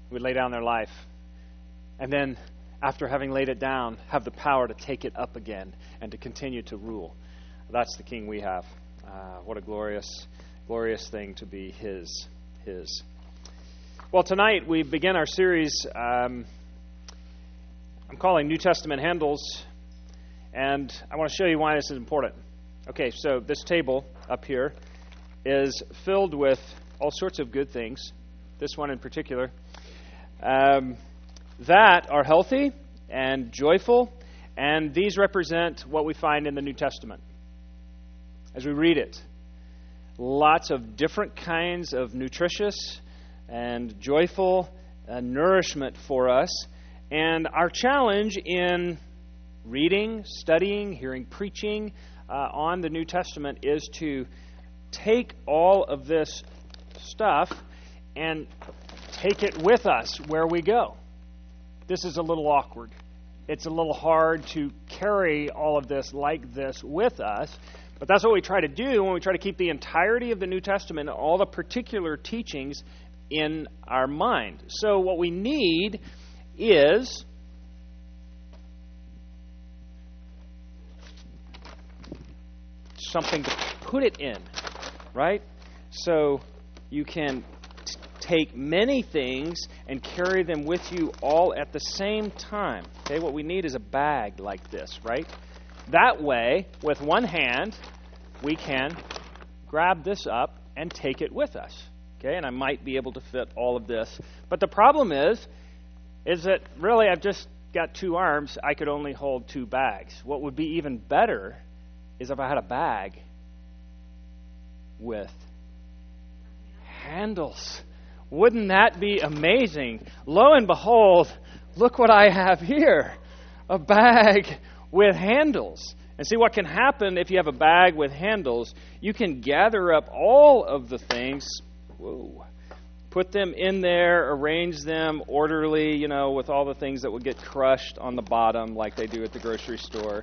would lay down their life. And then, after having laid it down, have the power to take it up again and to continue to rule. That's the King we have. What a glorious, glorious thing to be His. Well, tonight we begin our series I'm calling New Testament Handles, and I want to show you why this is important. Okay, so this table up here is filled with all sorts of good things. This one in particular. That are healthy and joyful, and these represent what we find in the New Testament as we read it. Lots of different kinds of nutritious and joyful nourishment for us. And our challenge in reading, studying, hearing preaching on the New Testament is to take all of this stuff and take it with us where we go. This is a little awkward. It's a little hard to carry all of this like this with us, but that's what we try to do when we try to keep the entirety of the New Testament, all the particular teachings in our mind. So what we need is something to put it in, right? So you can take many things and carry them with you all at the same time. Okay, what we need is a bag like this, right? That way, with one hand, we can grab this up and take it with us. Okay, and I might be able to fit all of this. But the problem is that really I've just got two arms. I could only hold two bags. What would be even better is if I had a bag with handles. Wouldn't that be amazing? Lo and behold, look what I have here. A bag with handles. And see what can happen if you have a bag with handles. You can gather up all of the things. Put them in there, arrange them orderly, with all the things that would get crushed on the bottom like they do at the grocery store.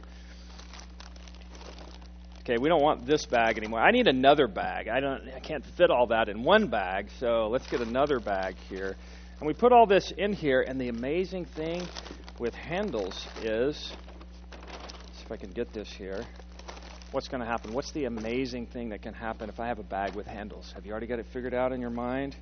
Okay, we don't want this bag anymore. I need another bag. I can't fit all that in one bag, so let's get another bag here. And we put all this in here, and the amazing thing with handles is, let's see if I can get this here. What's going to happen? What's the amazing thing that can happen if I have a bag with handles? Have you already got it figured out in your mind?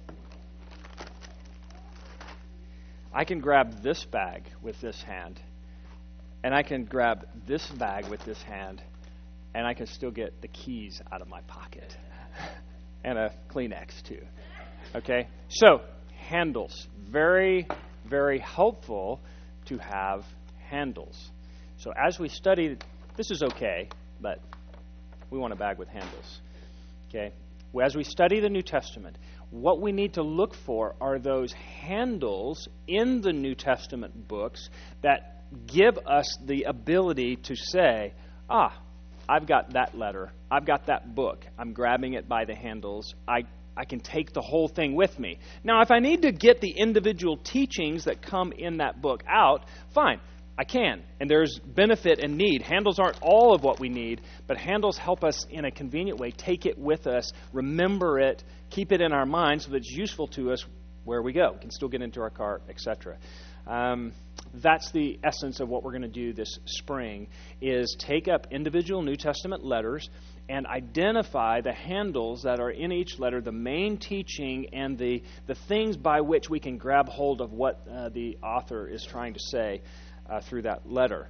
I can grab this bag with this hand, and I can grab this bag with this hand, and I can still get the keys out of my pocket. And a Kleenex, too. Okay? So, handles. Very, very helpful to have handles. So, as we study, this is okay, but we want a bag with handles. Okay? As we study the New Testament, what we need to look for are those handles in the New Testament books that give us the ability to say, I've got that letter. I've got that book. I'm grabbing it by the handles. I can take the whole thing with me. Now, if I need to get the individual teachings that come in that book out, fine. I can. And there's benefit and need. Handles aren't all of what we need, but handles help us in a convenient way. Take it with us. Remember it. Keep it in our mind so that it's useful to us where we go. We can still get into our car, etc. That's the essence of what we're going to do this spring, is take up individual New Testament letters and identify the handles that are in each letter, the main teaching, and the things by which we can grab hold of what the author is trying to say through that letter.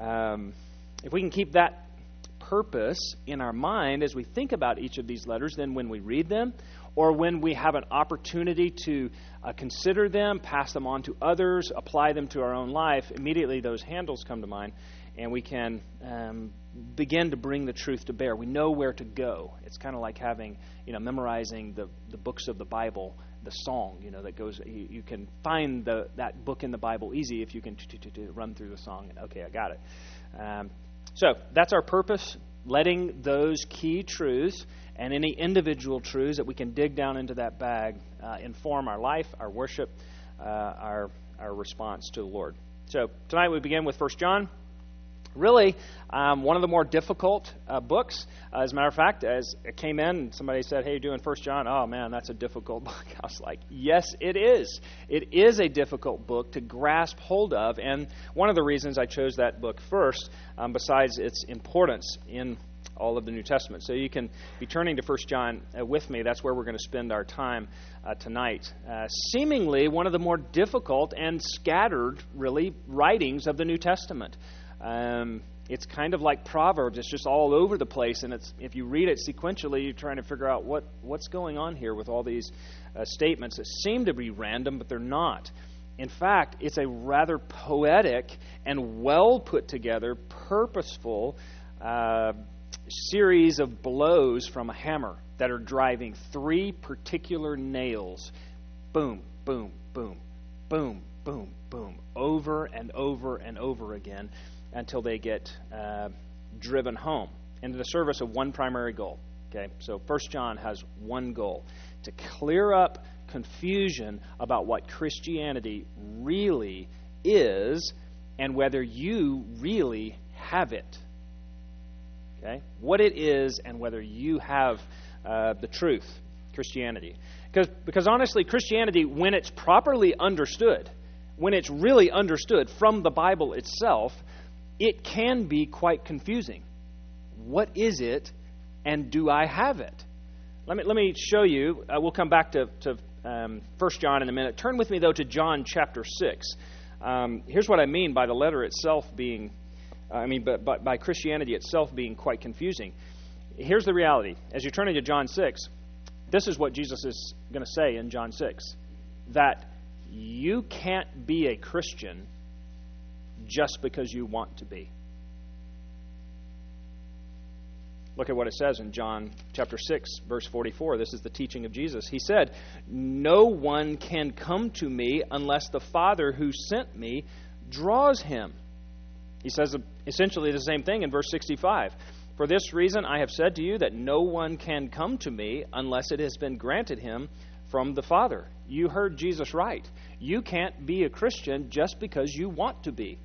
If we can keep that purpose in our mind as we think about each of these letters, then when we read them, or when we have an opportunity to consider them, pass them on to others, apply them to our own life, immediately those handles come to mind, and we can begin to bring the truth to bear. We know where to go. It's kind of like having, memorizing the books of the Bible, the song, that goes. You can find that book in the Bible easy if you can run through the song. And, okay, I got it. So that's our purpose, letting those key truths and any individual truths that we can dig down into that bag inform our life, our worship, our response to the Lord. So tonight we begin with 1 John. Really, one of the more difficult books. As a matter of fact, as it came in, somebody said, "Hey, you're doing 1 John." Oh, man, that's a difficult book. I was like, yes, it is. It is a difficult book to grasp hold of. And one of the reasons I chose that book first, besides its importance in all of the New Testament. So you can be turning to 1 John with me. That's where we're going to spend our time tonight. Seemingly one of the more difficult and scattered, really, writings of the New Testament. It's kind of like Proverbs. It's just all over the place, and if you read it sequentially, you're trying to figure out what's going on here with all these statements that seem to be random, but they're not. In fact, it's a rather poetic and well put together, purposeful series of blows from a hammer that are driving three particular nails, boom, boom, boom, boom, boom, boom, over and over and over again, until they get driven home into the service of one primary goal. Okay, so 1 John has one goal: to clear up confusion about what Christianity really is and whether you really have it. Okay, what it is and whether you have the truth, Christianity. Because honestly, Christianity, when it's properly understood, when it's really understood from the Bible itself, it can be quite confusing. What is it, and do I have it? Let me show you. We'll come back to 1 John in a minute. Turn with me, though, to John chapter 6. Here's what I mean by the letter itself being, by Christianity itself being quite confusing. Here's the reality. As you're turning to John 6, this is what Jesus is going to say in John 6, that you can't be a Christian just because you want to be. Look at what it says in John chapter 6, verse 44. This is the teaching of Jesus. He said, "No one can come to me unless the Father who sent me draws him." He says essentially the same thing in verse 65. "For this reason I have said to you that no one can come to me unless it has been granted him from the Father." You heard Jesus right. You can't be a Christian just because you want to be.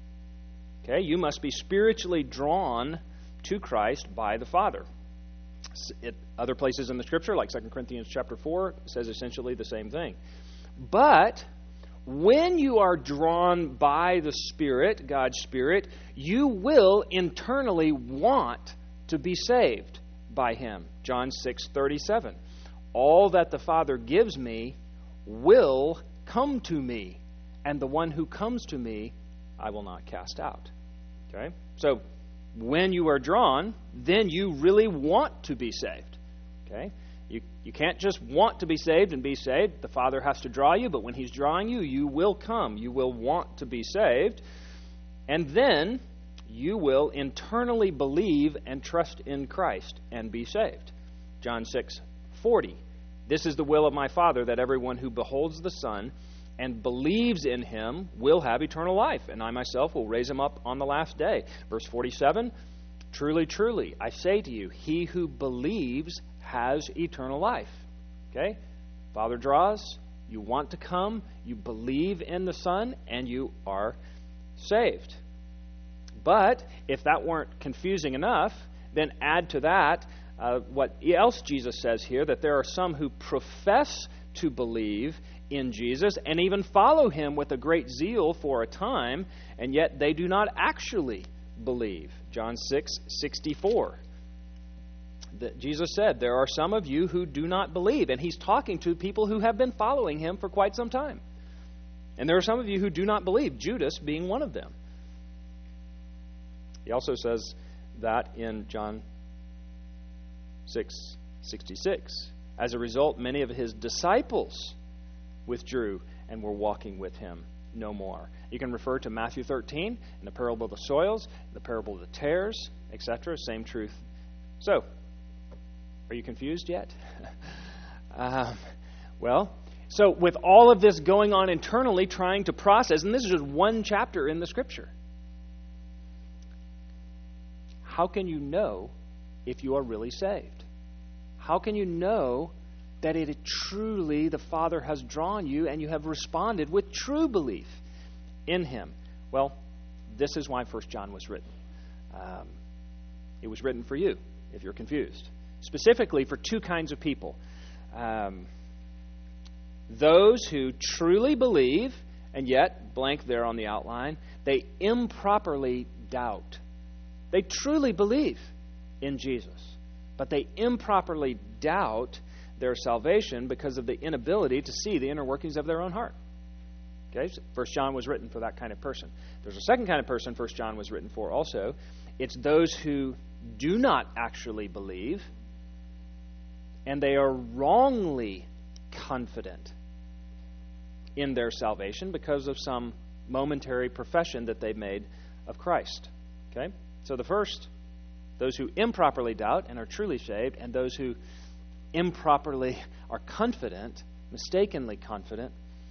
Okay, you must be spiritually drawn to Christ by the Father. Other places in the Scripture, like 2 Corinthians chapter 4, says essentially the same thing. But when you are drawn by the Spirit, God's Spirit, you will internally want to be saved by Him. John 6:37. "All that the Father gives me will come to me, and the one who comes to me I will not cast out." Okay? So, when you are drawn, then you really want to be saved. Okay? You can't just want to be saved and be saved. The Father has to draw you, but when He's drawing you, you will come. You will want to be saved. And then you will internally believe and trust in Christ and be saved. John 6:40. "This is the will of my Father, that everyone who beholds the Son and believes in Him will have eternal life, and I myself will raise him up on the last day." Verse 47, "Truly, truly, I say to you, he who believes has eternal life." Okay? Father draws, you want to come, you believe in the Son, and you are saved. But if that weren't confusing enough, then add to that what else Jesus says here, that there are some who profess to believe in Jesus and even follow Him with a great zeal for a time, and yet they do not actually believe. John 6:64. Jesus said, "There are some of you who do not believe," and He's talking to people who have been following Him for quite some time. "And there are some of you who do not believe," Judas being one of them. He also says that in John 6:66. "As a result, many of His disciples withdrew and were walking with Him no more." You can refer to Matthew 13 and the parable of the soils, the parable of the tares, etc. Same truth. So, are you confused yet? So with all of this going on internally, trying to process, and this is just one chapter in the Scripture, how can you know if you are really saved? How can you know that it is truly the Father has drawn you and you have responded with true belief in Him? Well, this is why 1 John was written. It was written for you, if you're confused. Specifically for two kinds of people. Those who truly believe, and yet, blank there on the outline, they improperly doubt. They truly believe in Jesus, but they improperly doubt their salvation because of the inability to see the inner workings of their own heart. Okay, so 1 John was written for that kind of person. There's a second kind of person 1 John was written for also. It's those who do not actually believe, and they are wrongly confident in their salvation because of some momentary profession that they've made of Christ. Okay? So the first, those who improperly doubt and are truly saved, and those who improperly are confident, mistakenly confident,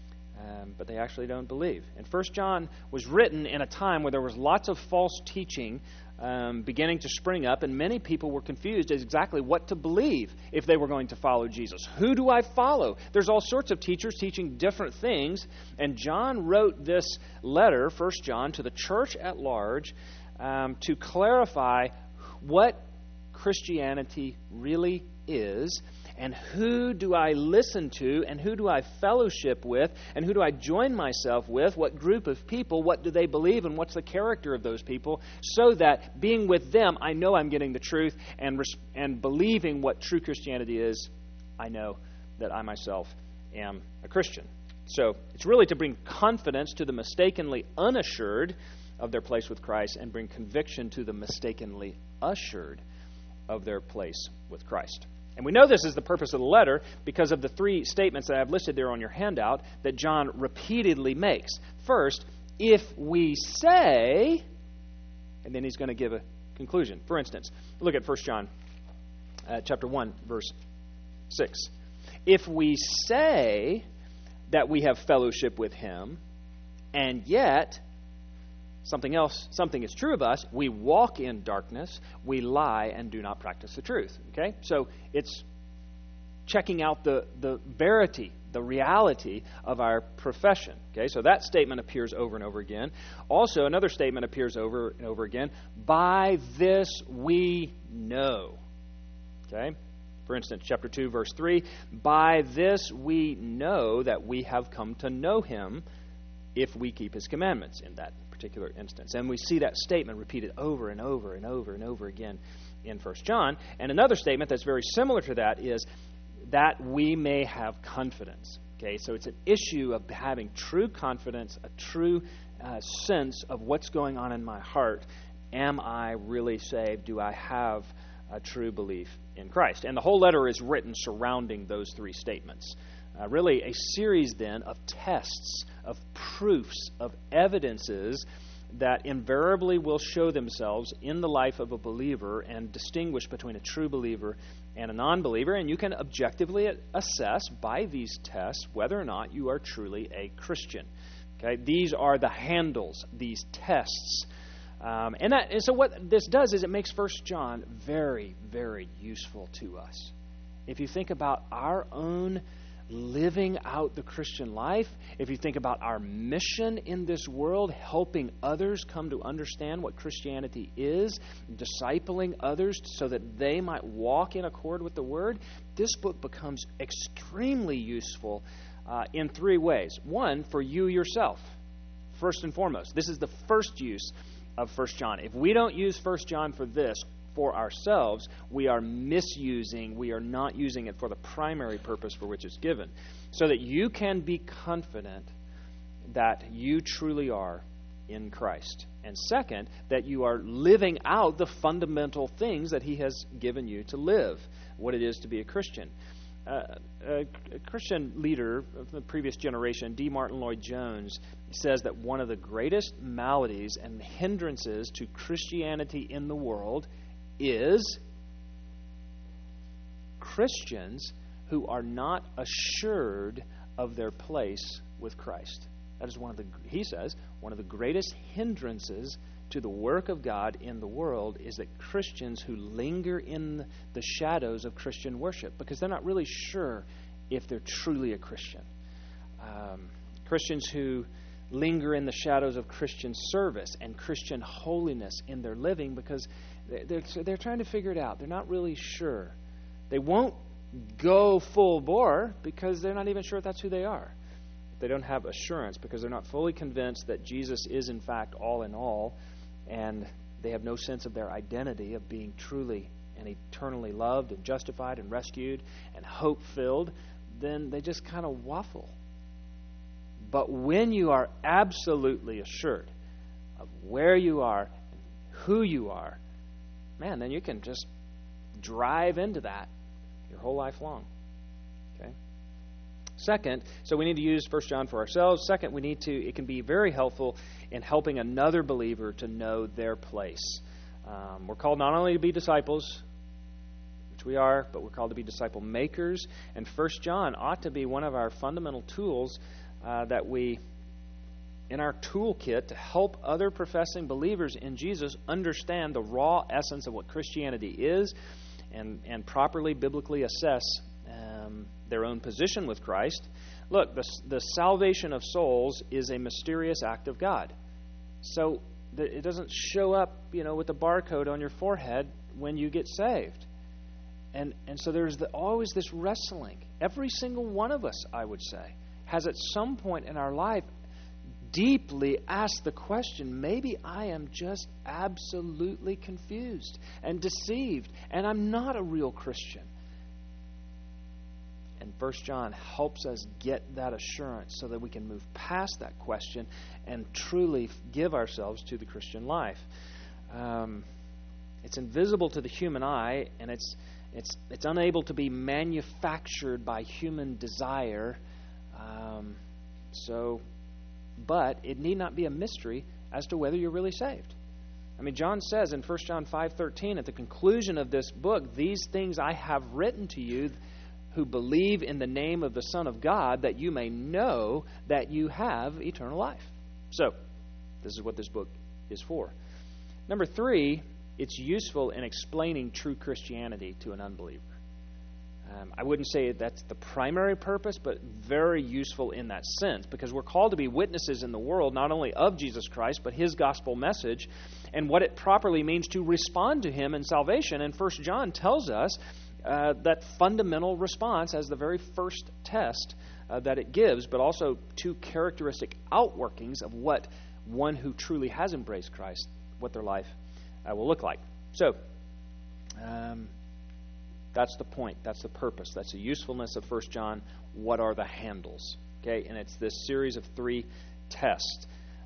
but they actually don't believe. And 1 John was written in a time where there was lots of false teaching beginning to spring up, and many people were confused as exactly what to believe if they were going to follow Jesus. Who do I follow? There's all sorts of teachers teaching different things, and John wrote this letter, 1 John, to the church at large to clarify what Christianity really is, and who do I listen to, and who do I fellowship with, and who do I join myself with, what group of people, what do they believe, and what's the character of those people, so that being with them, I know I'm getting the truth, and believing what true Christianity is, I know that I myself am a Christian. So it's really to bring confidence to the mistakenly unassured of their place with Christ, and bring conviction to the mistakenly assured of their place with Christ. And we know this is the purpose of the letter because of the three statements that I've listed there on your handout that John repeatedly makes. First, if we say, and then he's going to give a conclusion. For instance, look at 1 John chapter 1, verse 6. If we say that we have fellowship with him, and yet something is true of us, we walk in darkness, we lie and do not practice the truth. Okay? So it's checking out the verity, the reality of our profession. Okay? So that statement appears over and over again. Also, another statement appears over and over again. By this we know. Okay? For instance, chapter 2, verse 3. By this we know that we have come to know him if we keep his commandments, in that particular instance. And we see that statement repeated over and over and over and over again in 1 John. And another statement that's very similar to that is that we may have confidence. Okay, so it's an issue of having true confidence, a true sense of what's going on in my heart. Am I really saved? Do I have a true belief in Christ? And the whole letter is written surrounding those three statements. Really a series then of tests, of proofs, of evidences that invariably will show themselves in the life of a believer and distinguish between a true believer and a non-believer. And you can objectively assess by these tests whether or not you are truly a Christian. Okay, these are the handles, these tests. And so what this does is it makes 1 John very, very useful to us. If you think about our own living out the Christian life, if you think about our mission in this world, helping others come to understand what Christianity is, discipling others so that they might walk in accord with the Word, this book becomes extremely useful in three ways. One, for you yourself, first and foremost. This is the first use of 1 John. If we don't use 1 John for this, for ourselves, we are misusing, we are not using it for the primary purpose for which it's given. So that you can be confident that you truly are in Christ. And second, that you are living out the fundamental things that he has given you to live, what it is to be a Christian. A Christian leader of the previous generation, D. Martin Lloyd-Jones, says that one of the greatest maladies and hindrances to Christianity in the world is Christians who are not assured of their place with Christ. That is he says, one of the greatest hindrances to the work of God in the world is that Christians who linger in the shadows of Christian worship, because they're not really sure if they're truly a Christian. Christians who linger in the shadows of Christian service and Christian holiness in their living because they're trying to figure it out. They're not really sure. They won't go full bore because they're not even sure if that's who they are. They don't have assurance because they're not fully convinced that Jesus is in fact all in all, and they have no sense of their identity of being truly and eternally loved and justified and rescued and hope-filled. Then they just kind of waffle. But when you are absolutely assured of where you are and who you are, man, then you can just drive into that your whole life long. Okay? Second, so we need to use 1 John for ourselves. Second, it can be very helpful in helping another believer to know their place. We're called not only to be disciples, which we are, but we're called to be disciple makers. And 1 John ought to be one of our fundamental tools that we, in our toolkit to help other professing believers in Jesus understand the raw essence of what Christianity is and properly biblically assess their own position with Christ. Look, the salvation of souls is a mysterious act of God. So it doesn't show up, with the barcode on your forehead when you get saved. And so there's always this wrestling. Every single one of us, I would say, has at some point in our life deeply asked the question, maybe I am just absolutely confused and deceived, and I'm not a real Christian. And 1 John helps us get that assurance so that we can move past that question and truly give ourselves to the Christian life. It's invisible to the human eye, and it's unable to be manufactured by human desire. But it need not be a mystery as to whether you're really saved. I mean, John says in 1 John 5:13, at the conclusion of this book, these things I have written to you who believe in the name of the Son of God, that you may know that you have eternal life. So, this is what this book is for. Number 3, it's useful in explaining true Christianity to an unbeliever. I wouldn't say that's the primary purpose, but very useful in that sense, because we're called to be witnesses in the world, not only of Jesus Christ, but His gospel message, and what it properly means to respond to Him in salvation. And 1 John tells us that fundamental response as the very first test that it gives, but also 2 characteristic outworkings of what one who truly has embraced Christ, what their life will look like. So, that's the point. That's the purpose. That's the usefulness of 1 John. What are the handles? Okay, and it's this series of 3 tests,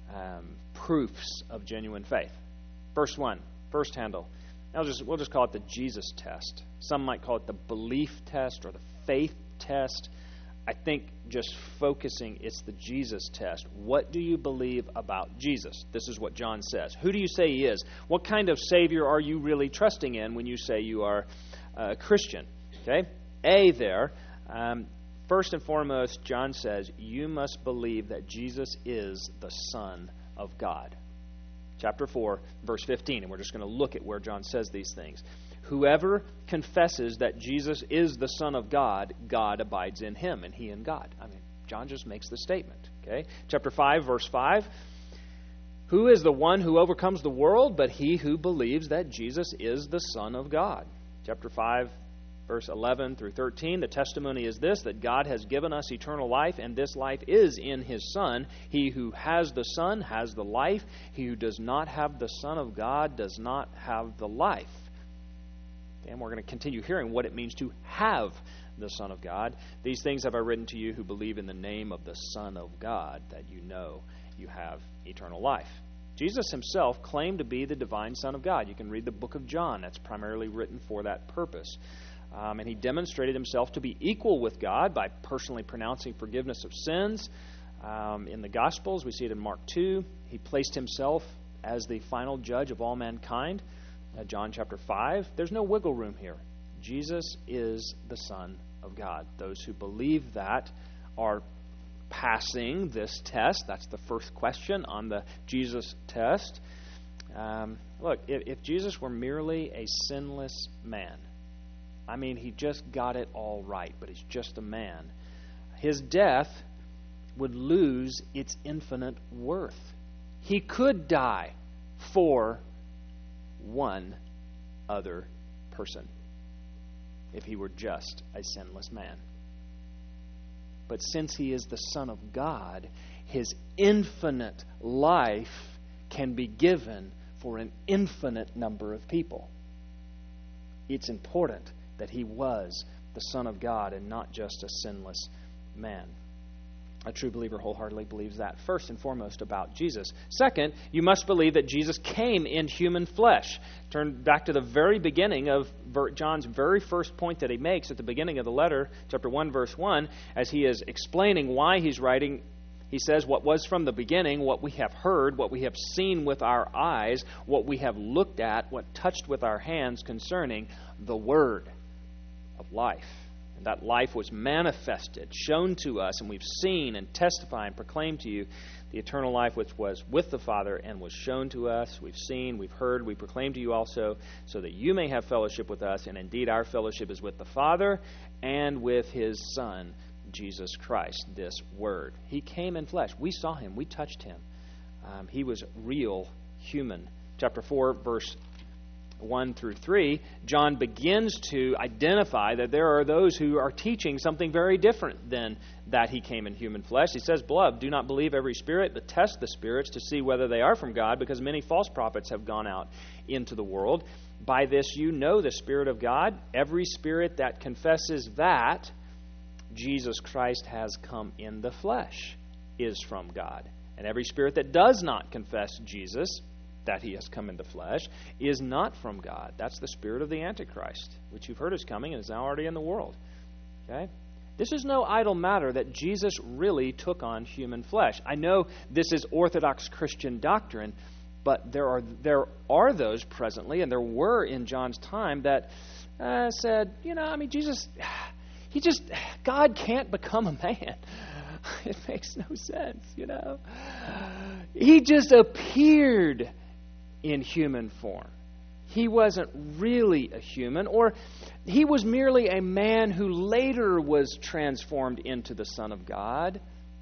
proofs of genuine faith. First one, first handle. We'll just call it the Jesus test. Some might call it the belief test or the faith test. I think just focusing, it's the Jesus test. What do you believe about Jesus? This is what John says. Who do you say He is? What kind of Savior are you really trusting in when you say you are a Christian? Okay? A there. First and foremost, John says, you must believe that Jesus is the Son of God. Chapter 4, verse 15. And we're just going to look at where John says these things. Whoever confesses that Jesus is the Son of God, God abides in him, and he in God. I mean, John just makes the statement. Okay? Chapter 5, verse 5. Who is the one who overcomes the world but he who believes that Jesus is the Son of God? Chapter 5, verse 11 through 13. The testimony is this, that God has given us eternal life, and this life is in His Son. He who has the Son has the life. He who does not have the Son of God does not have the life. And we're going to continue hearing what it means to have the Son of God. These things have I written to you who believe in the name of the Son of God, that you know you have eternal life. Jesus Himself claimed to be the divine Son of God. You can read the book of John. That's primarily written for that purpose. And He demonstrated Himself to be equal with God by personally pronouncing forgiveness of sins. In the Gospels, we see it in Mark 2. He placed Himself as the final judge of all mankind. John chapter 5. There's no wiggle room here. Jesus is the Son of God. Those who believe that are passing this test. That's the first question on the Jesus test. Look, if Jesus were merely a sinless man, I mean, He just got it all right, but He's just a man. His death would lose its infinite worth. He could die for one other person if he were just a sinless man. But since he is the Son of God, his infinite life can be given for an infinite number of people. It's important that he was the Son of God and not just a sinless man. A true believer wholeheartedly believes that, first and foremost, about Jesus. Second, you must believe that Jesus came in human flesh. Turn back to the very beginning of John's very first point that he makes at the beginning of the letter, chapter 1, verse 1, as he is explaining why he's writing. He says, what was from the beginning, what we have heard, what we have seen with our eyes, what we have looked at, what touched with our hands concerning the Word of life. And that life was manifested, shown to us, and we've seen and testified and proclaimed to you the eternal life which was with the Father and was shown to us. We've seen, we've heard, we proclaim to you also, so that you may have fellowship with us. And indeed, our fellowship is with the Father and with His Son, Jesus Christ, this Word. He came in flesh. We saw Him. We touched Him. He was real human. Chapter 4, verse 1 through 3, John begins to identify that there are those who are teaching something very different than that he came in human flesh. He says, "Beloved, do not believe every spirit, but test the spirits to see whether they are from God, because many false prophets have gone out into the world. By this you know the Spirit of God. Every spirit that confesses that Jesus Christ has come in the flesh is from God. And every spirit that does not confess Jesus, that He has come in the flesh, is not from God." That's the spirit of the Antichrist, which you've heard is coming and is now already in the world. Okay? This is no idle matter that Jesus really took on human flesh. I know this is Orthodox Christian doctrine, but there are those presently, and there were in John's time, that said, Jesus, God can't become a man. It makes no sense, He just appeared in human form. He wasn't really a human, or He was merely a man who later was transformed into the Son of God.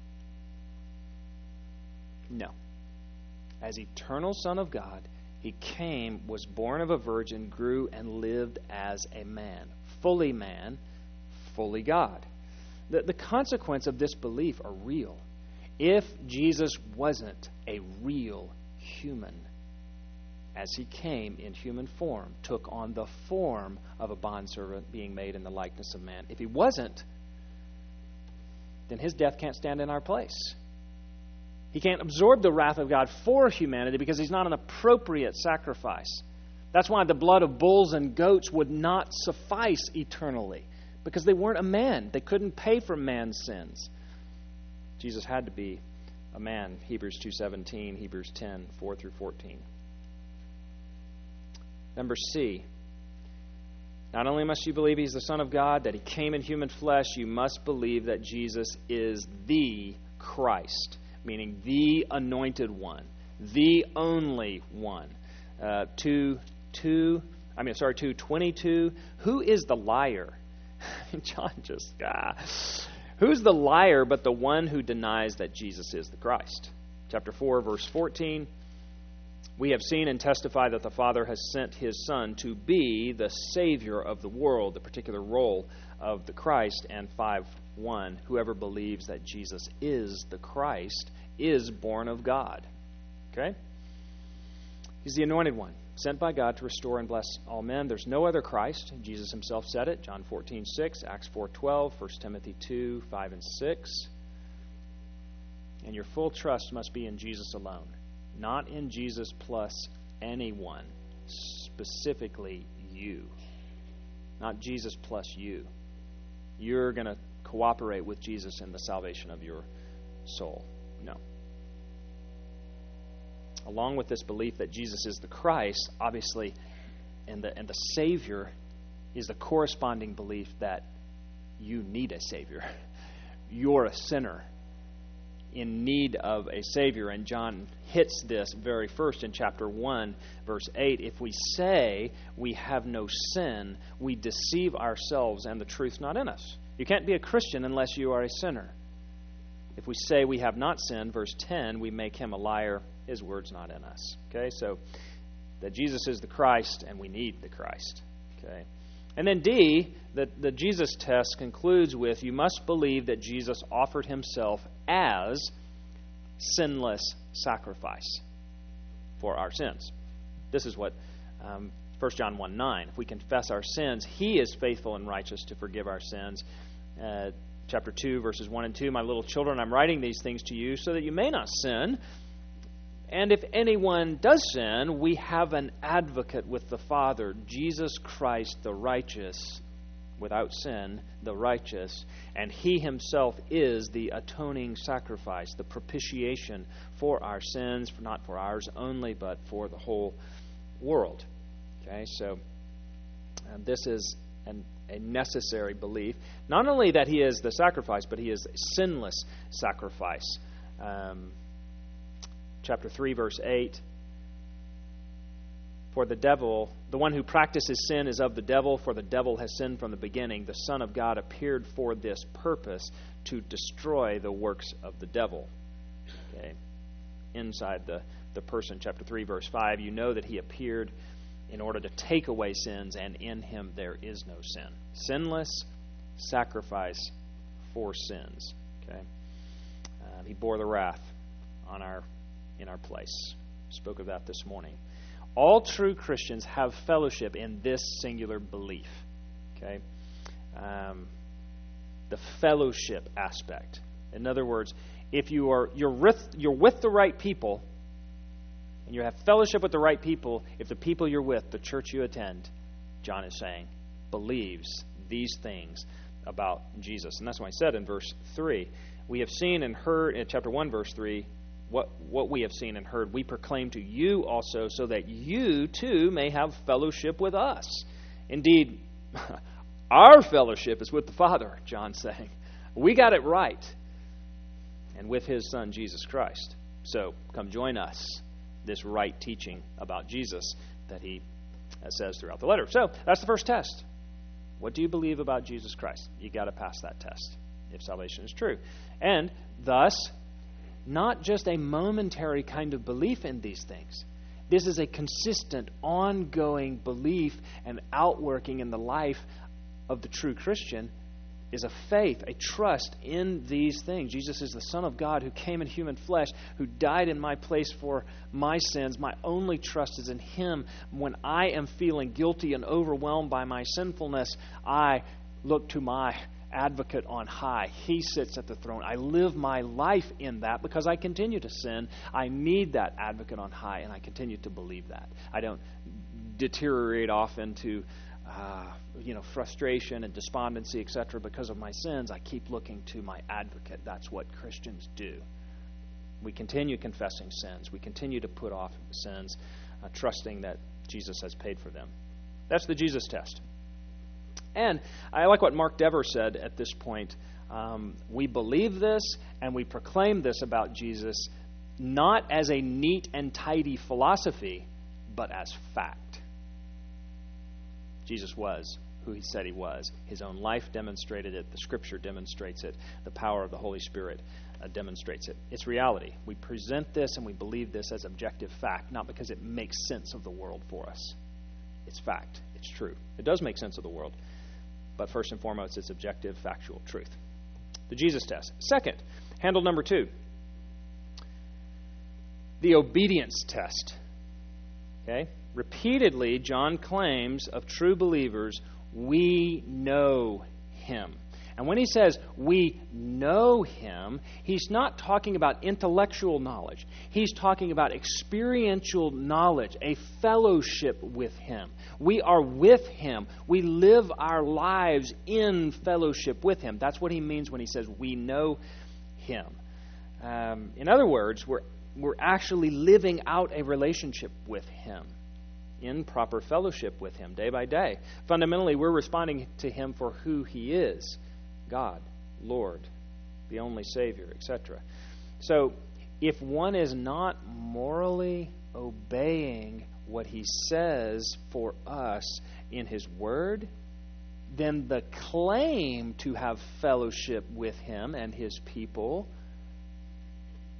No. As eternal Son of God, He came, was born of a virgin, grew, and lived as a man. Fully man, fully God. The consequence of this belief are real. If Jesus wasn't a real human, as He came in human form, took on the form of a bondservant, being made in the likeness of man. If He wasn't, then His death can't stand in our place. He can't absorb the wrath of God for humanity because He's not an appropriate sacrifice. That's why the blood of bulls and goats would not suffice eternally, because they weren't a man. They couldn't pay for man's sins. Jesus had to be a man. Hebrews 2:17, Hebrews 10, 4 through 14. Number C, not only must you believe He's the Son of God, that He came in human flesh, you must believe that Jesus is the Christ, meaning the anointed one, the only one. 2:22, who is the liar? John just, who's the liar but the one who denies that Jesus is the Christ? Chapter 4, verse 14, we have seen and testify that the Father has sent His Son to be the Savior of the world, the particular role of the Christ. And 5:1, whoever believes that Jesus is the Christ is born of God. Okay? He's the anointed one, sent by God to restore and bless all men. There's no other Christ. Jesus Himself said it. John 14:6, Acts 4:12, 1 Timothy 2, 5 and 6. And your full trust must be in Jesus alone, not in Jesus plus anyone, specifically you. Not Jesus plus you. You're going to cooperate with Jesus in the salvation of your soul. No. Along with this belief that Jesus is the Christ, obviously, and the Savior, is the corresponding belief that you need a Savior. You're a sinner in need of a Savior. And John hits this very first in chapter 1, verse 8. If we say we have no sin, we deceive ourselves and the truth's not in us. You can't be a Christian unless you are a sinner. If we say we have not sinned, verse 10, we make him a liar, his word's not in us. Okay, so that Jesus is the Christ, and we need the Christ. Okay. And then D, the Jesus test concludes with, you must believe that Jesus offered himself as sinless sacrifice for our sins. This is what 1 John 1:9. If we confess our sins, he is faithful and righteous to forgive our sins. Chapter 2, verses 1 and 2, my little children, I'm writing these things to you so that you may not sin. And if anyone does sin, we have an advocate with the Father, Jesus Christ the righteous, without sin, the righteous. And he himself is the atoning sacrifice, the propitiation for our sins, not for ours only, but for the whole world. Okay, so this is a necessary belief. Not only that he is the sacrifice, but he is a sinless sacrifice. Chapter 3, verse 8. For the devil, the one who practices sin is of the devil, for the devil has sinned from the beginning. The Son of God appeared for this purpose, to destroy the works of the devil. Okay. Inside the person, chapter 3, verse 5, you know that he appeared in order to take away sins, and in him there is no sin. Sinless sacrifice for sins. Okay, he bore the wrath in our place. Spoke of that this morning. All true Christians have fellowship in this singular belief. Okay, the fellowship aspect. In other words, if you're with the right people, and you have fellowship with the right people, if the people you're with, the church you attend, John is saying, believes these things about Jesus. And that's why he said in verse 3, we have seen and heard, in chapter 1, verse 3, what we have seen and heard, we proclaim to you also, so that you too may have fellowship with us. Indeed, our fellowship is with the Father, John's saying. We got it right. And with his Son, Jesus Christ. So, come join us. This right teaching about Jesus that he says throughout the letter. So, that's the first test. What do you believe about Jesus Christ? You got to pass that test if salvation is true. And thus, not just a momentary kind of belief in these things. This is a consistent, ongoing belief and outworking in the life of the true Christian is a faith, a trust in these things. Jesus is the Son of God who came in human flesh, who died in my place for my sins. My only trust is in him. When I am feeling guilty and overwhelmed by my sinfulness, I look to my advocate on high. He sits at the throne. I live my life in that because I continue to sin. I need that advocate on high, and I continue to believe that. I don't deteriorate off into frustration and despondency, etc. because of my sins. I keep looking to my advocate. That's what Christians do. We continue confessing sins. We continue to put off sins, trusting that Jesus has paid for them. That's the Jesus test. And I like what Mark Dever said at this point. We believe this and we proclaim this about Jesus not as a neat and tidy philosophy, but as fact. Jesus was who he said he was. His own life demonstrated it. The Scripture demonstrates it. The power of the Holy Spirit demonstrates it. It's reality. We present this and we believe this as objective fact, not because it makes sense of the world for us. It's fact. It's true. It does make sense of the world. But first and foremost, it's objective, factual truth. The Jesus test. Second, handle number 2. The obedience test. Okay? Repeatedly, John claims of true believers, we know him. And when he says we know him, he's not talking about intellectual knowledge. He's talking about experiential knowledge, a fellowship with him. We are with him. We live our lives in fellowship with him. That's what he means when he says we know him. In other words, we're actually living out a relationship with him, in proper fellowship with him day by day. Fundamentally, we're responding to him for who he is. God, Lord, the only Savior, etc. So, if one is not morally obeying what he says for us in his word, then the claim to have fellowship with him and his people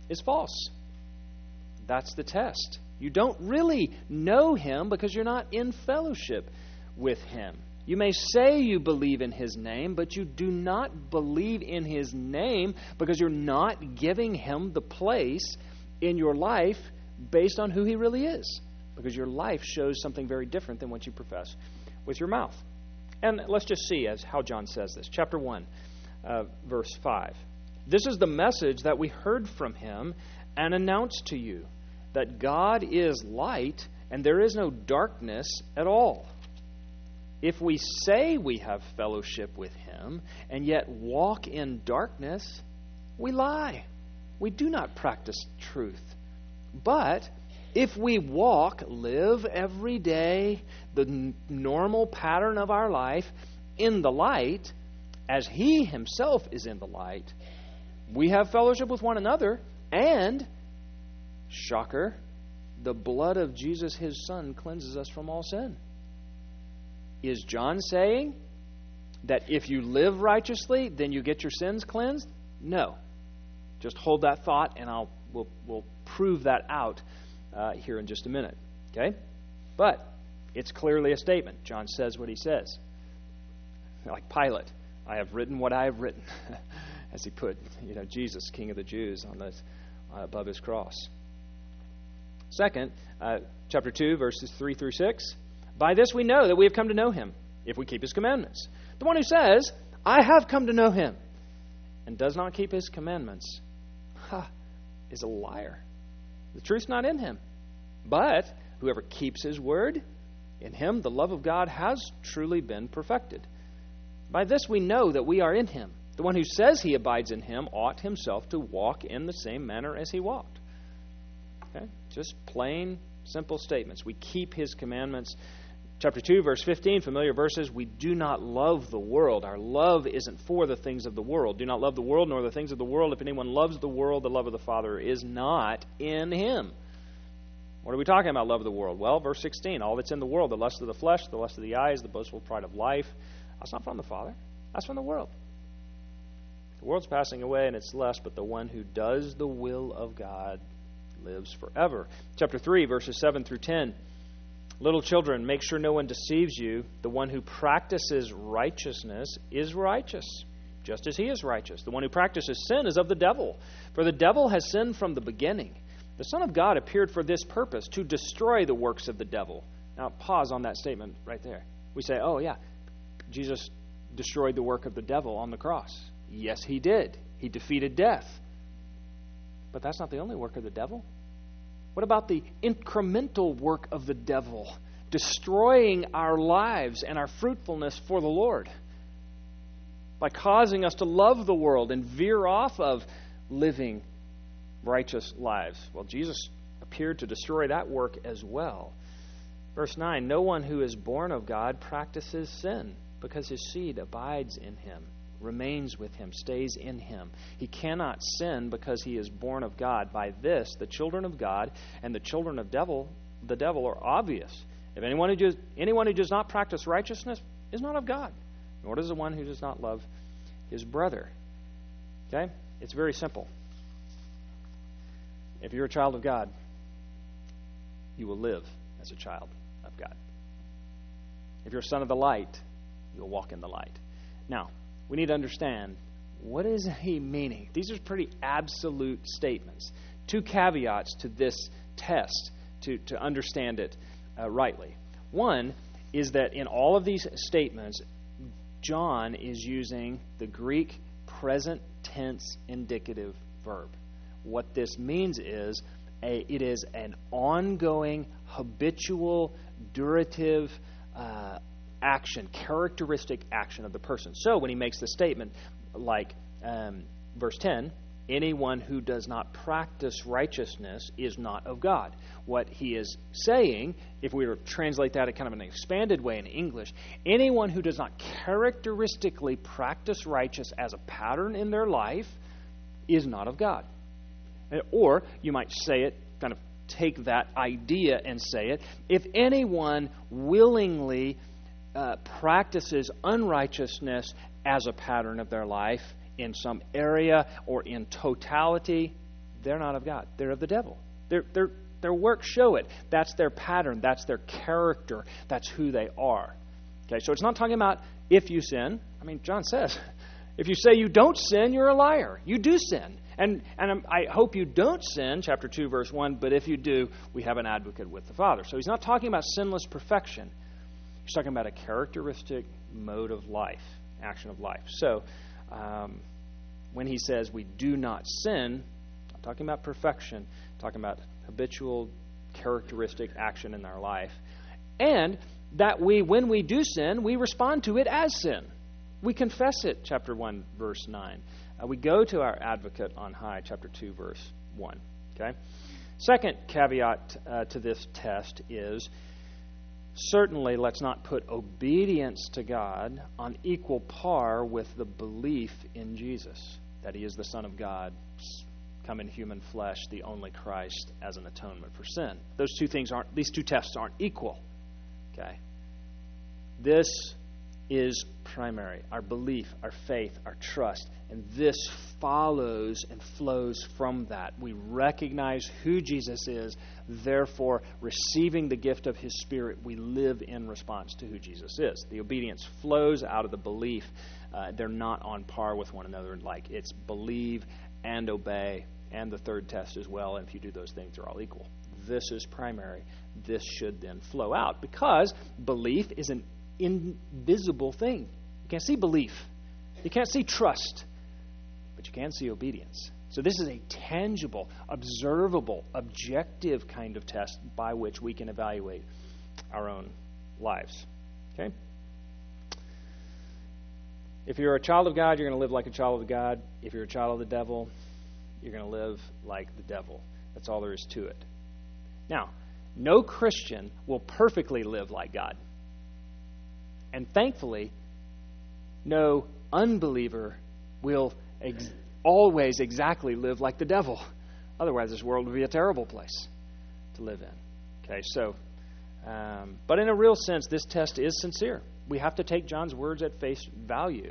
is false. That's the test. You don't really know Him because you're not in fellowship with Him. You may say you believe in His name, but you do not believe in His name because you're not giving Him the place in your life based on who He really is. Because your life shows something very different than what you profess with your mouth. And let's just see how John says this. Chapter 1, verse 5. This is the message that we heard from Him and announced to you, that God is light and there is no darkness at all. If we say we have fellowship with Him and yet walk in darkness, we lie. We do not practice truth. But if we live every day, the normal pattern of our life in the light, as He Himself is in the light, we have fellowship with one another, and, shocker, the blood of Jesus, His Son, cleanses us from all sin. Is John saying that if you live righteously, then you get your sins cleansed? No. Just hold that thought, and we'll prove that out here in just a minute. Okay? But it's clearly a statement. John says what he says. Like Pilate, I have written what I have written, as he put, Jesus, King of the Jews, above his cross. Second, chapter 2, verses 3 through 6. By this we know that we have come to know Him, if we keep His commandments. The one who says, I have come to know Him, and does not keep His commandments, is a liar. The truth's not in him. But whoever keeps His word, in him the love of God has truly been perfected. By this we know that we are in Him. The one who says he abides in Him ought himself to walk in the same manner as He walked. Okay? Just plain, simple statements. We keep His commandments. Chapter 2, verse 15, familiar verses. We do not love the world. Our love isn't for the things of the world. Do not love the world nor the things of the world. If anyone loves the world, the love of the Father is not in him. What are we talking about, love of the world? Well, verse 16, all that's in the world, the lust of the flesh, the lust of the eyes, the boastful pride of life, that's not from the Father. That's from the world. The world's passing away and its lust, but the one who does the will of God lives forever. Chapter 3, verses 7 through 10. Little children, make sure no one deceives you. The one who practices righteousness is righteous, just as he is righteous. The one who practices sin is of the devil, for the devil has sinned from the beginning. The Son of God appeared for this purpose, to destroy the works of the devil. Now, pause on that statement right there. We say, oh yeah, Jesus destroyed the work of the devil on the cross. Yes, He did. He defeated death. But that's not the only work of the devil. What about the incremental work of the devil, destroying our lives and our fruitfulness for the Lord by causing us to love the world and veer off of living righteous lives? Well, Jesus appeared to destroy that work as well. Verse 9, no one who is born of God practices sin, because his seed abides in him, remains with him, stays in him. He cannot sin because he is born of God. By this, the children of God and the children of the devil are obvious. If anyone who does not practice righteousness is not of God, nor does the one who does not love his brother. Okay? It's very simple. If you're a child of God, you will live as a child of God. If you're a son of the light, you'll walk in the light. Now, we need to understand, what is he meaning? These are pretty absolute statements. Two caveats to this test to understand it rightly. One is that in all of these statements, John is using the Greek present tense indicative verb. What this means is it is an ongoing, habitual, durative action, characteristic action of the person. So when he makes the statement like verse 10, anyone who does not practice righteousness is not of God. What he is saying, if we were to translate that in kind of an expanded way in English, anyone who does not characteristically practice righteous as a pattern in their life is not of God. Or you might say it, kind of take that idea and say it, if anyone willingly practices unrighteousness as a pattern of their life in some area or in totality, they're not of God. They're of the devil. Their works show it. That's their pattern. That's their character. That's who they are. Okay, so it's not talking about if you sin. I mean, John says, if you say you don't sin, you're a liar. You do sin. And I hope you don't sin, chapter 2, verse 1, but if you do, we have an advocate with the Father. So he's not talking about sinless perfection. He's talking about a characteristic mode of life, action of life. So when he says we do not sin, I'm talking about perfection, I'm talking about habitual characteristic action in our life. And that when we do sin, we respond to it as sin. We confess it, chapter 1, verse 9. We go to our advocate on high, chapter 2, verse 1. Okay. Second caveat to this test is, certainly let's not put obedience to God on equal par with the belief in Jesus, that He is the Son of God, come in human flesh, the only Christ as an atonement for sin. These two tests aren't equal. Okay. This is primary, our belief, our faith, our trust, and this follows and flows from that. We recognize who Jesus is, therefore, receiving the gift of His Spirit, we live in response to who Jesus is. The obedience flows out of the belief. They're not on par with one another. Like, it's believe and obey, and the third test as well, and if you do those things, they're all equal. This is primary. This should then flow out, because belief is an invisible thing. You can't see belief. You can't see trust. But you can see obedience. So this is a tangible, observable, objective kind of test by which we can evaluate our own lives. Okay? If you're a child of God, you're going to live like a child of God. If you're a child of the devil, you're going to live like the devil. That's all there is to it. Now, no Christian will perfectly live like God. And thankfully, no unbeliever will always exactly live like the devil. Otherwise, this world would be a terrible place to live in. Okay, so, but in a real sense, this test is sincere. We have to take John's words at face value.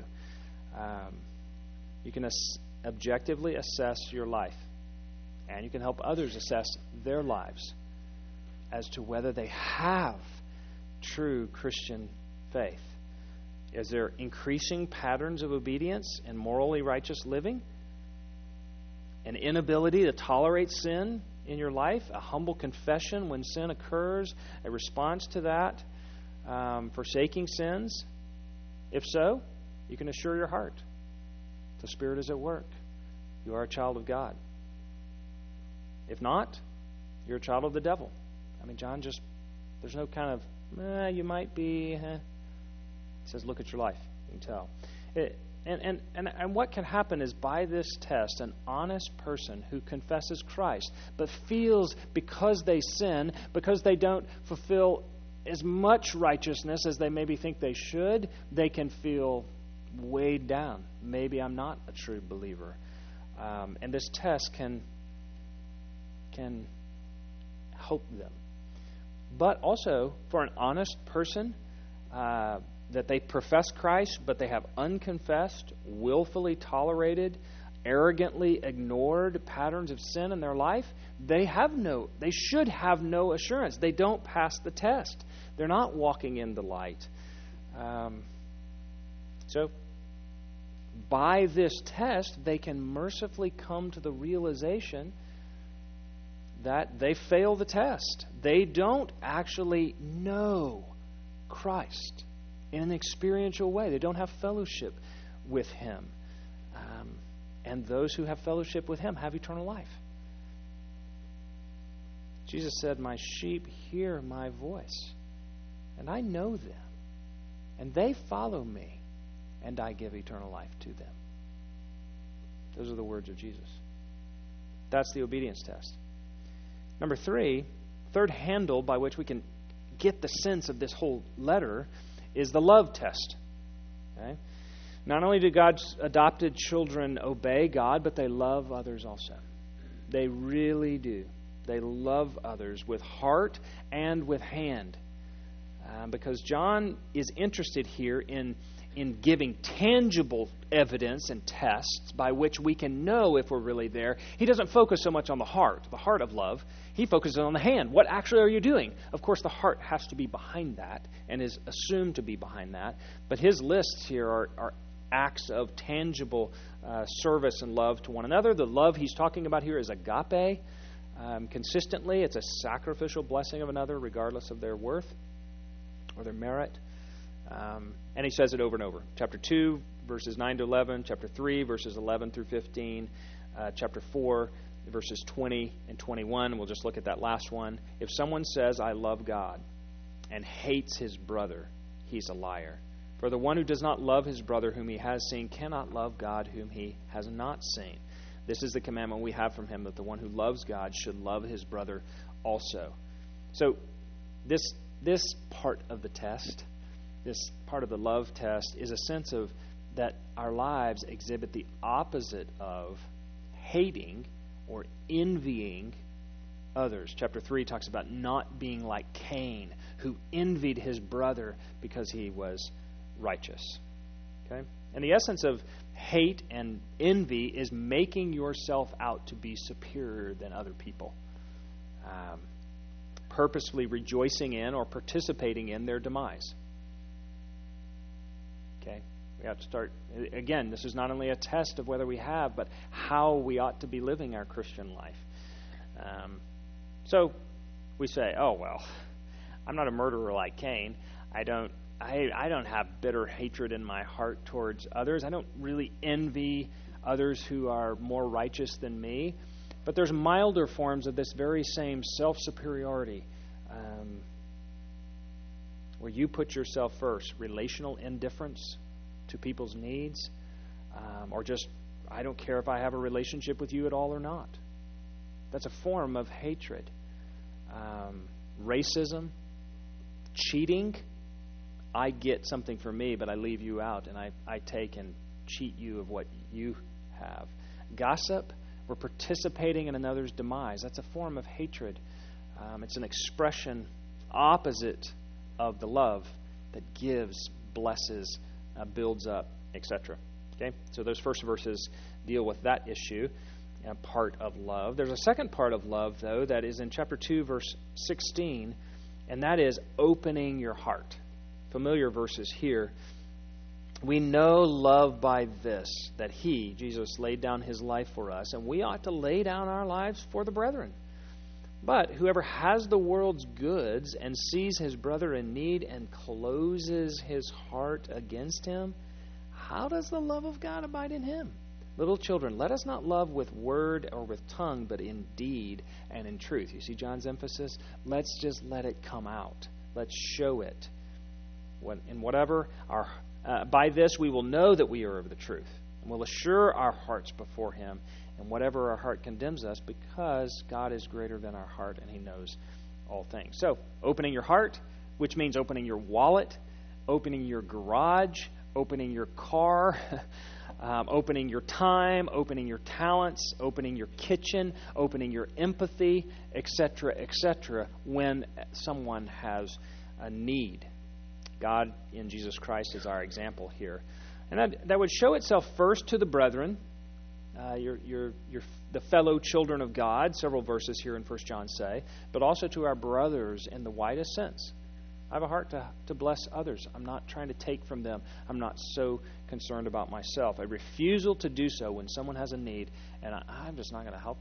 You can objectively assess your life, and you can help others assess their lives as to whether they have true Christian faith. Is there increasing patterns of obedience and morally righteous living? An inability to tolerate sin in your life? A humble confession when sin occurs? A response to that? Forsaking sins? If so, you can assure your heart the Spirit is at work. You are a child of God. If not, you're a child of the devil. I mean, John there's no kind of, you might be, He says, look at your life. You can tell. And what can happen is, by this test, an honest person who confesses Christ, but feels because they sin, because they don't fulfill as much righteousness as they maybe think they should, they can feel weighed down. Maybe I'm not a true believer. And this test can help them. But also, for an honest person, that they profess Christ, but they have unconfessed, willfully tolerated, arrogantly ignored patterns of sin in their life, they should have no assurance. They don't pass the test. They're not walking in the light. So, by this test, they can mercifully come to the realization that they fail the test. They don't actually know Christ in an experiential way. They don't have fellowship with Him. And those who have fellowship with Him have eternal life. Jesus said, "My sheep hear my voice, and I know them, and they follow me, and I give eternal life to them." Those are the words of Jesus. That's the obedience test. Number 3, third handle by which we can get the sense of this whole letter is the love test. Okay? Not only do God's adopted children obey God, but they love others also. They really do. They love others with heart and with hand. Because John is interested here in in giving tangible evidence and tests by which we can know if we're really there. He doesn't focus so much on the heart of love. He focuses on the hand. What actually are you doing? Of course, the heart has to be behind that and is assumed to be behind that. But his lists here are acts of tangible service and love to one another. The love he's talking about here is agape. Consistently, it's a sacrificial blessing of another regardless of their worth or their merit. And he says it over and over. Chapter 2, verses 9 to 11. Chapter 3, verses 11 through 15. Chapter 4, verses 20 and 21. We'll just look at that last one. If someone says, I love God, and hates his brother, he's a liar. For the one who does not love his brother whom he has seen cannot love God whom he has not seen. This is the commandment we have from him, that the one who loves God should love his brother also. So this part of the test, this part of the love test, is a sense of that our lives exhibit the opposite of hating or envying others. Chapter 3 talks about not being like Cain, who envied his brother because he was righteous. Okay? And the essence of hate and envy is making yourself out to be superior than other people. Purposefully rejoicing in or participating in their demise. Okay? We have to start, again, this is not only a test of whether we have, but how we ought to be living our Christian life. So we say, oh, well, I'm not a murderer like Cain. I don't have bitter hatred in my heart towards others. I don't really envy others who are more righteous than me. But there's milder forms of this very same self-superiority, where you put yourself first. Relational indifference to people's needs, or just, I don't care if I have a relationship with you at all or not. That's a form of hatred. Racism, cheating. I get something for me, but I leave you out, and I take and cheat you of what you have. Gossip, we're participating in another's demise. That's a form of hatred. It's an expression opposite of the love that gives, blesses, builds up, etc. Okay, so those first verses deal with that issue, part of love. There's a second part of love, though, that is in chapter 2, verse 16, and that is opening your heart. Familiar verses here. We know love by this, that He, Jesus, laid down His life for us, and we ought to lay down our lives for the brethren. But whoever has the world's goods and sees his brother in need and closes his heart against him, how does the love of God abide in him? Little children, let us not love with word or with tongue, but in deed and in truth. You see John's emphasis? Let's just let it come out. Let's show it. In whatever by this we will know that we are of the truth, and will assure our hearts before Him, and whatever our heart condemns us, because God is greater than our heart, and He knows all things. So, opening your heart, which means opening your wallet, opening your garage, opening your car, opening your time, opening your talents, opening your kitchen, opening your empathy, etc., etc., when someone has a need. God in Jesus Christ is our example here. And that would show itself first to the brethren, the fellow children of God, several verses here in 1 John say, but also to our brothers in the widest sense. I have a heart to bless others. I'm not trying to take from them. I'm not so concerned about myself. A refusal to do so when someone has a need, and I'm just not going to help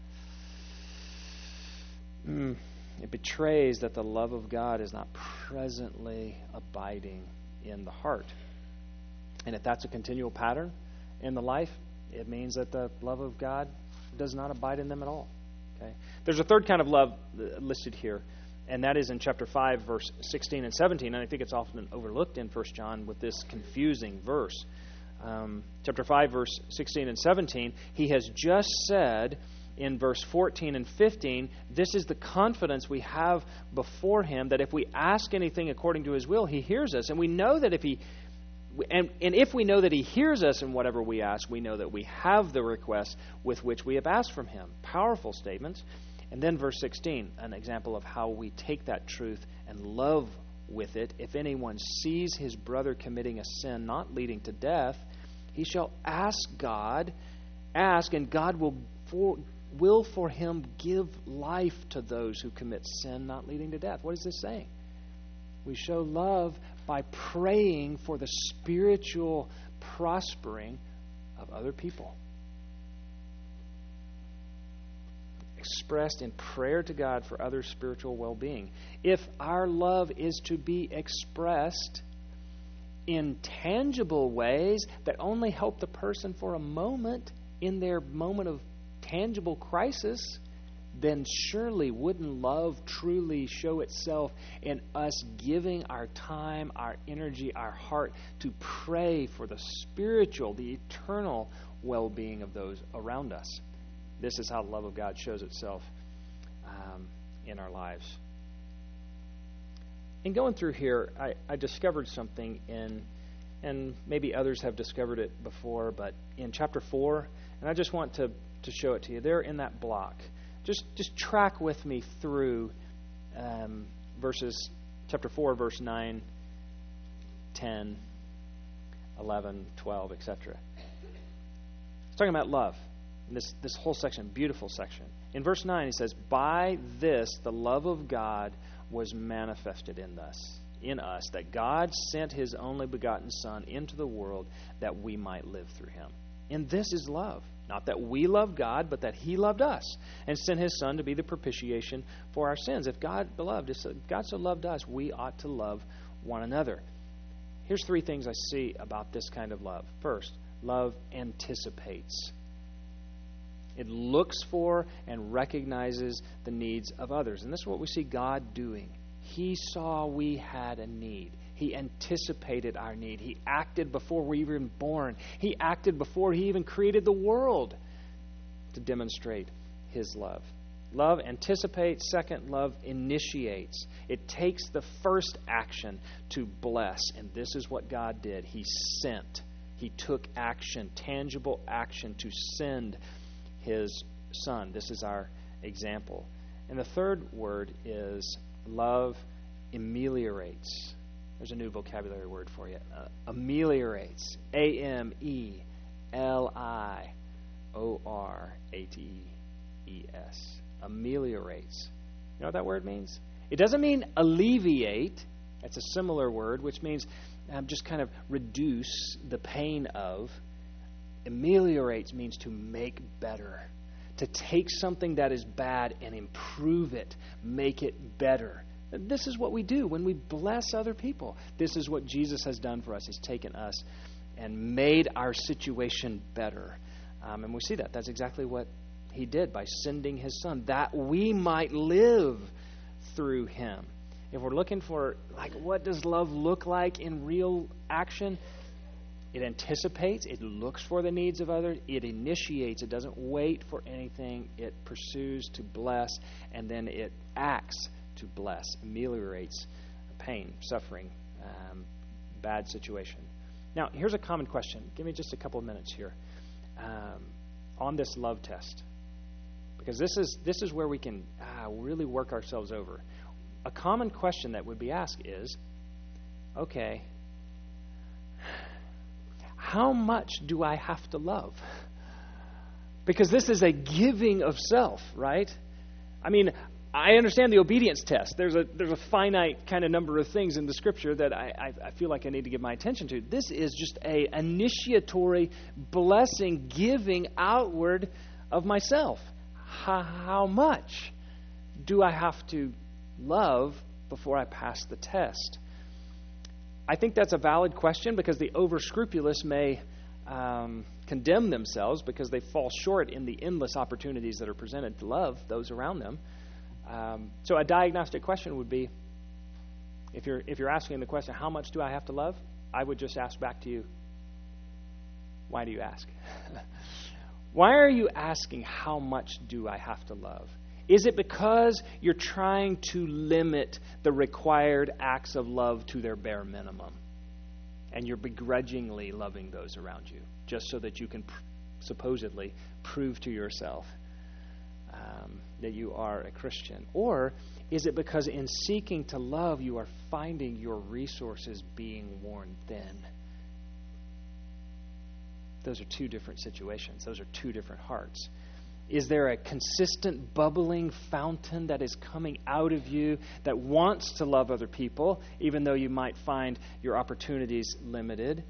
them. It betrays that the love of God is not presently abiding in the heart. And if that's a continual pattern in the life, it means that the love of God does not abide in them at all. Okay? There's a third kind of love listed here, and that is in chapter 5, verse 16 and 17. And I think it's often overlooked in 1 John with this confusing verse. Chapter 5, verse 16 and 17, he has just said in verse 14 and 15, this is the confidence we have before Him, that if we ask anything according to His will, He hears us. And we know that if we know that He hears us in whatever we ask, we know that we have the request with which we have asked from Him. Powerful statements. And then verse 16, an example of how we take that truth and love with it. If anyone sees his brother committing a sin not leading to death, he shall ask, and God will for him give life to those who commit sin not leading to death. What is this saying? We show love by praying for the spiritual prospering of other people. Expressed in prayer to God for other spiritual well-being. If our love is to be expressed in tangible ways that only help the person for a moment in their moment of tangible crisis, then surely wouldn't love truly show itself in us giving our time, our energy, our heart to pray for the spiritual, the eternal well-being of those around us. This is how the love of God shows itself in our lives. In going through here, I discovered something and maybe others have discovered it before, but in chapter 4, and I just want to show it to you. There in that block. Just track with me through verses, chapter 4, verse 9, 10, 11, 12, etc. It's talking about love. And this whole section, beautiful section. In verse 9, he says, "By this the love of God was manifested in us, that God sent his only begotten Son into the world that we might live through him. And this is love. Not that we love God, but that he loved us and sent his Son to be the propitiation for our sins." If God so loved us, we ought to love one another. Here's 3 things I see about this kind of love. First, love anticipates. It looks for and recognizes the needs of others. And this is what we see God doing. He saw we had a need. He anticipated our need. He acted before we were even born. He acted before he even created the world to demonstrate his love. Love anticipates. Second, love initiates. It takes the first action to bless. And this is what God did. He sent. He took action, tangible action, to send his Son. This is our example. And the third word is love ameliorates. There's a new vocabulary word for you. Ameliorates. A-M-E-L-I-O-R-A-T-E-S. Ameliorates. You know what that word means? It doesn't mean alleviate. That's a similar word, which means just kind of reduce the pain of. Ameliorates means to make better. To take something that is bad and improve it. Make it better. This is what we do when we bless other people. This is what Jesus has done for us. He's taken us and made our situation better. And we see that. That's exactly what he did by sending his Son, that we might live through him. If we're looking for, what does love look like in real action? It anticipates. It looks for the needs of others. It initiates. It doesn't wait for anything. It pursues to bless, and then it acts to bless, ameliorates pain, suffering, bad situation. Now, here's a common question. Give me just a couple of minutes here on this love test, because this is where we can really work ourselves over. A common question that would be asked is, okay, how much do I have to love? Because this is a giving of self, right? I mean, I understand the obedience test. There's a finite kind of number of things in the Scripture that I feel like I need to give my attention to. This is just a initiatory blessing, giving outward of myself. How much do I have to love before I pass the test? I think that's a valid question, because the over-scrupulous may condemn themselves because they fall short in the endless opportunities that are presented to love those around them. So a diagnostic question would be, if you're asking the question, how much do I have to love? I would just ask back to you, why do you ask? Why are you asking how much do I have to love? Is it because you're trying to limit the required acts of love to their bare minimum, and you're begrudgingly loving those around you just so that you can supposedly prove to yourself that you are a Christian? Or is it because in seeking to love, you are finding your resources being worn thin? Those are two different situations. Those are two different hearts. Is there a consistent bubbling fountain that is coming out of you that wants to love other people, even though you might find your opportunities limited?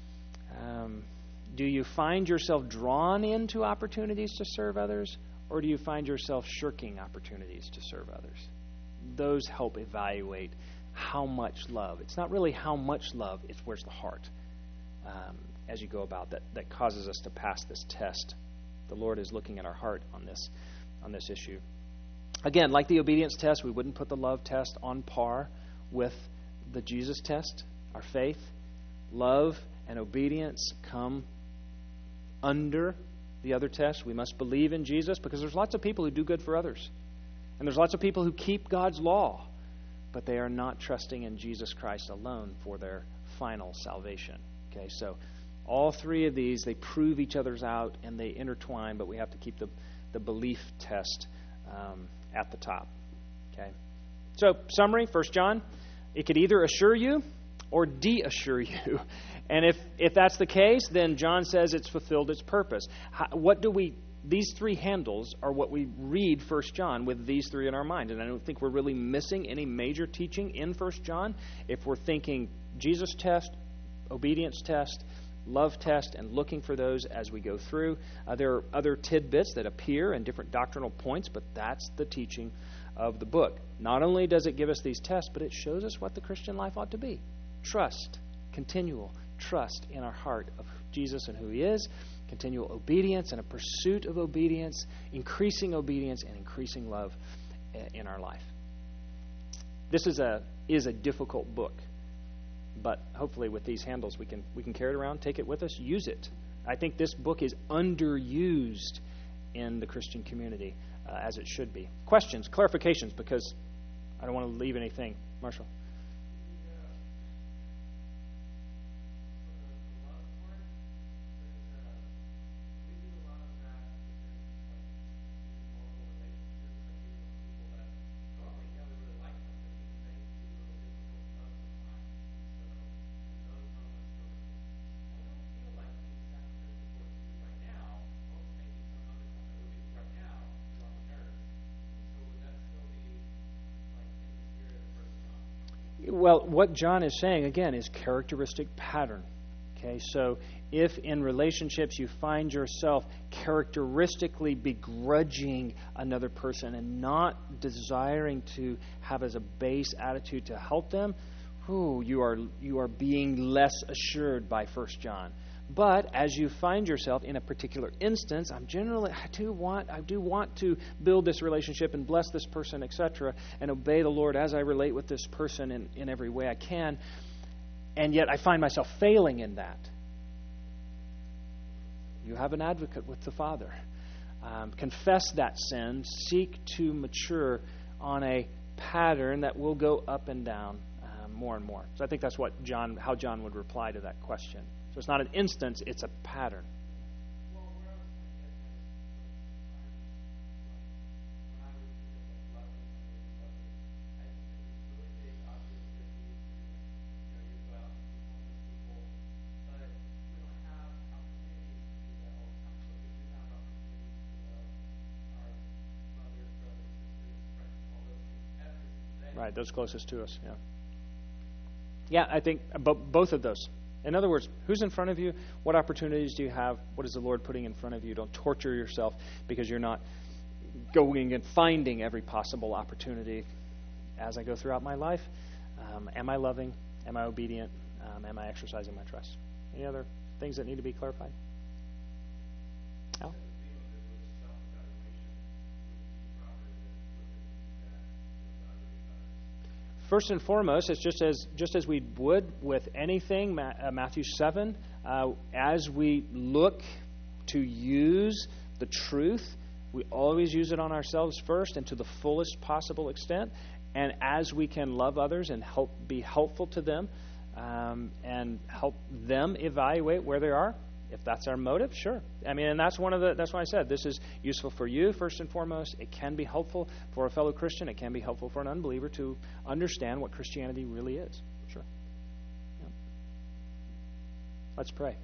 Do you find yourself drawn into opportunities to serve others, or do you find yourself shirking opportunities to serve others? Those help evaluate how much love. It's not really how much love, it's where's the heart as you go about that causes us to pass this test. The Lord is looking at our heart on this issue. Again, like the obedience test, we wouldn't put the love test on par with the Jesus test, our faith. Love and obedience come under the other test. We must believe in Jesus because there's lots of people who do good for others. And there's lots of people who keep God's law, but they are not trusting in Jesus Christ alone for their final salvation. Okay, so all three of these, they prove each other's out and they intertwine, but we have to keep the belief test at the top. Okay. So, summary, 1 John, it could either assure you or de-assure you. And if that's the case, then John says it's fulfilled its purpose. These three handles are what we read 1 John with these three in our mind. And I don't think we're really missing any major teaching in 1 John if we're thinking Jesus test, obedience test, love test, and looking for those as we go through. There are other tidbits that appear in different doctrinal points, but that's the teaching of the book. Not only does it give us these tests, but it shows us what the Christian life ought to be. Trust, continual trust in our heart of Jesus and who He is, continual obedience and a pursuit of obedience, increasing obedience and increasing love in our life. This is a difficult book, but hopefully with these handles we can carry it around, take it with us, use it. I think this book is underused in the Christian community as it should be. Questions, clarifications, because I don't want to leave anything. Marshall. Well, what John is saying, again, is characteristic pattern. Okay, so if in relationships you find yourself characteristically begrudging another person and not desiring to have as a base attitude to help them, you are being less assured by 1 John. But as you find yourself in a particular instance, I do want to build this relationship and bless this person, etc., and obey the Lord as I relate with this person in every way I can, and yet I find myself failing in that. You have an advocate with the Father. Confess that sin. Seek to mature on a pattern that will go up and down more and more. So I think that's how John would reply to that question. So it's not an instance, it's a pattern. Right, those closest to us, yeah. Yeah, I think both of those. In other words, who's in front of you? What opportunities do you have? What is the Lord putting in front of you? Don't torture yourself because you're not going and finding every possible opportunity. As I go throughout my life, am I loving? Am I obedient? Am I exercising my trust? Any other things that need to be clarified? Al? First and foremost, it's just as we would with anything, Matthew 7, as we look to use the truth, we always use it on ourselves first and to the fullest possible extent. And as we can love others and be helpful to them and help them evaluate where they are, If that's our motive, sure. I mean, and that's why I said this is useful for you first and foremost. It can be helpful for a fellow Christian. It can be helpful for an unbeliever to understand what Christianity really is. Sure. Yeah. Let's pray.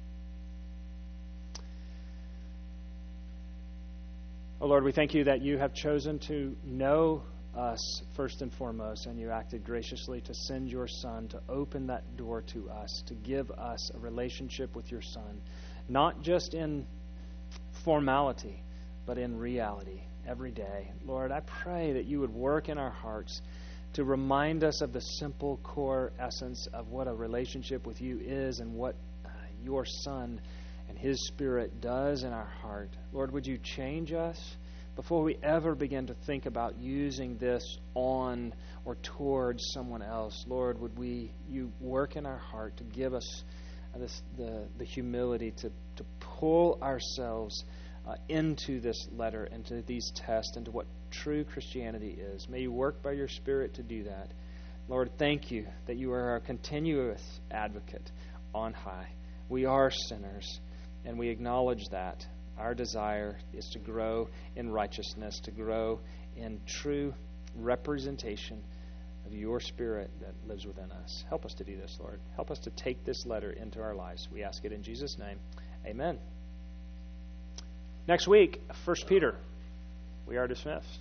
Oh Lord, we thank you that you have chosen to know us first and foremost, and you acted graciously to send your Son to open that door to us, to give us a relationship with your Son, not just in formality, but in reality every day. Lord, I pray that you would work in our hearts to remind us of the simple core essence of what a relationship with you is and what your Son and his Spirit does in our heart. Lord, would you change us? Before we ever begin to think about using this on or towards someone else, Lord, would you work in our heart to give us the humility to pull ourselves into this letter, into these tests, into what true Christianity is. May you work by your Spirit to do that. Lord, thank you that you are our continuous advocate on high. We are sinners, and we acknowledge that. Our desire is to grow in righteousness, to grow in true representation of your Spirit that lives within us. Help us to do this, Lord. Help us to take this letter into our lives. We ask it in Jesus' name. Amen. Next week, 1 Peter. We are dismissed.